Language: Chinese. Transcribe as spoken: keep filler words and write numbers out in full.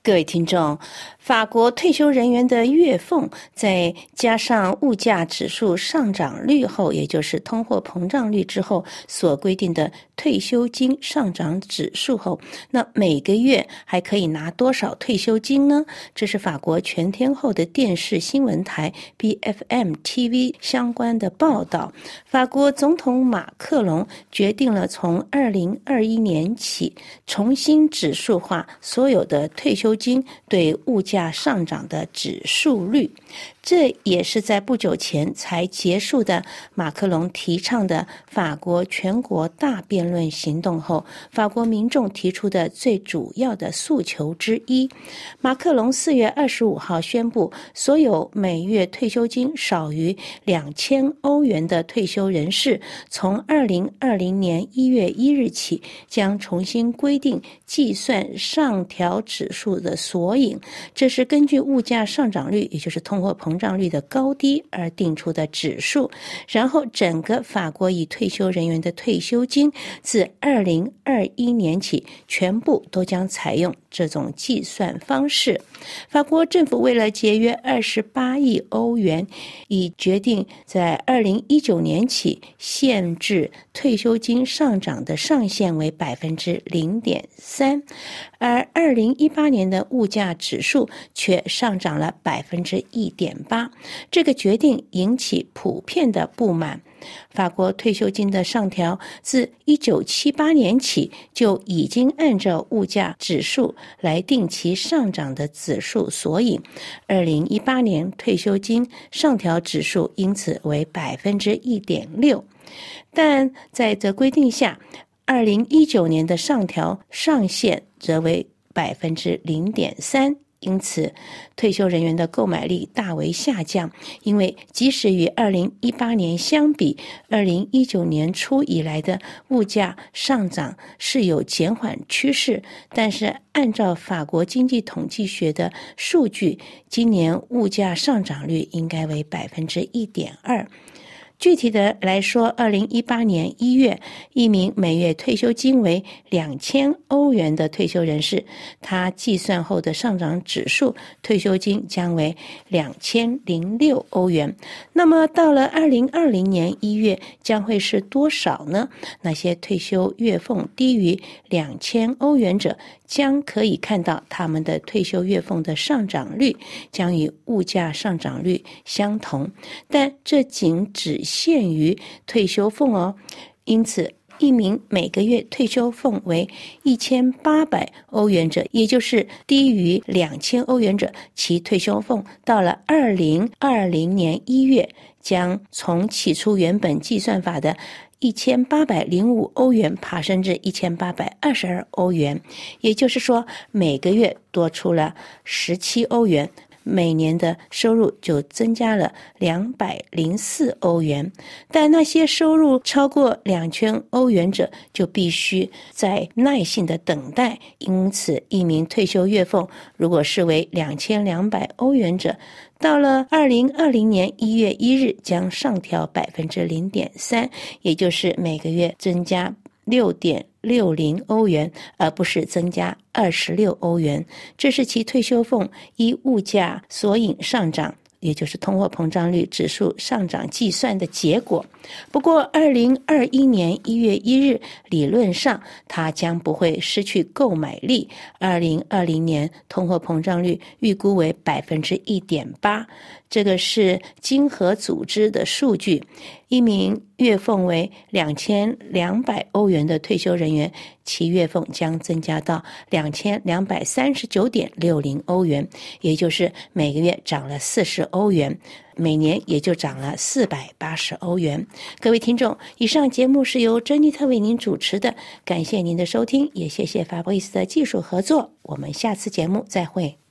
各位听众，法国退休人员的月俸再加上物价指数上涨率后，也就是通货膨胀率之后所规定的退休金上涨指数后，那每个月还可以拿多少退休金呢？这是法国全天候的电视新闻台 B F M T V 相关的报道。法国总统马克龙决定了从二零二一年起重新指数化所有的退休金对物价上涨的指数率，这也是在不久前才结束的马克龙提倡的法国全国大辩论行动后，法国民众提出的最主要的诉求之一。马克龙四月二十五号宣布，所有每月退休金少于两千欧元的退休人士，从二零二零年一月一日起将重新规定计算上调指数的索引，这是根据物价上涨率，也就是通货膨胀率的高低而定出的指数。然后整个法国以退休人员的退休金自二零二一年起全部都将采用这种计算方式。法国政府为了节约二十八亿欧元，已决定在二零一九年起限制退休金上涨的上限为 百分之零点三， 而二零一八年的物价指数却上涨了 百分之一点八， 这个决定引起普遍的不满。法国退休金的上调自一九七八年起就已经按照物价指数来定其上涨的指数索引，二零一八年退休金上调指数因此为 百分之一点六， 但在这规定下，二零一九年的上调上限则为 百分之零点三，因此退休人员的购买力大为下降。因为即使与二零一八年相比，二零一九年初以来的物价上涨是有减缓趋势，但是按照法国经济统计学的数据，今年物价上涨率应该为 百分之一点二。具体的来说，二零一八年一月，一名每月退休金为两千欧元的退休人士，他计算后的上涨指数退休金将为两千零六欧元。那么到了二零二零年一月将会是多少呢？那些退休月俸低于两千欧元者将可以看到他们的退休月俸的上涨率将与物价上涨率相同，但这仅只限于退休俸哦。因此一名每个月退休俸为一千八百欧元者，也就是低于两千欧元者，其退休俸到了二零二零年一月将从起初原本计算法的一千八百零五欧元爬升至一千八百二十二欧元，也就是说每个月多出了十七欧元，每年的收入就增加了两百零四欧元。但那些收入超过两千欧元者就必须再耐心的等待，因此一名退休月俸如果视为两千两百欧元者，到了二零二零年一月一日将上调 百分之零点三， 也就是每个月增加六点六零欧元，而不是增加二十六欧元。这是其退休俸依物价索引上涨，也就是通货膨胀率指数上涨计算的结果。不过二零二一年一月一日理论上它将不会失去购买力。二零二零年通货膨胀率预估为 百分之一点八， 这个是经合组织的数据。一名月俸为两千两百欧元的退休人员，其月俸将增加到两千两百三十九点六零欧元，也就是每个月涨了四十欧元，每年也就涨了四百八十欧元。各位听众，以上节目是由珍妮特为您主持的，感谢您的收听，也谢谢法布伊斯的技术合作，我们下次节目再会。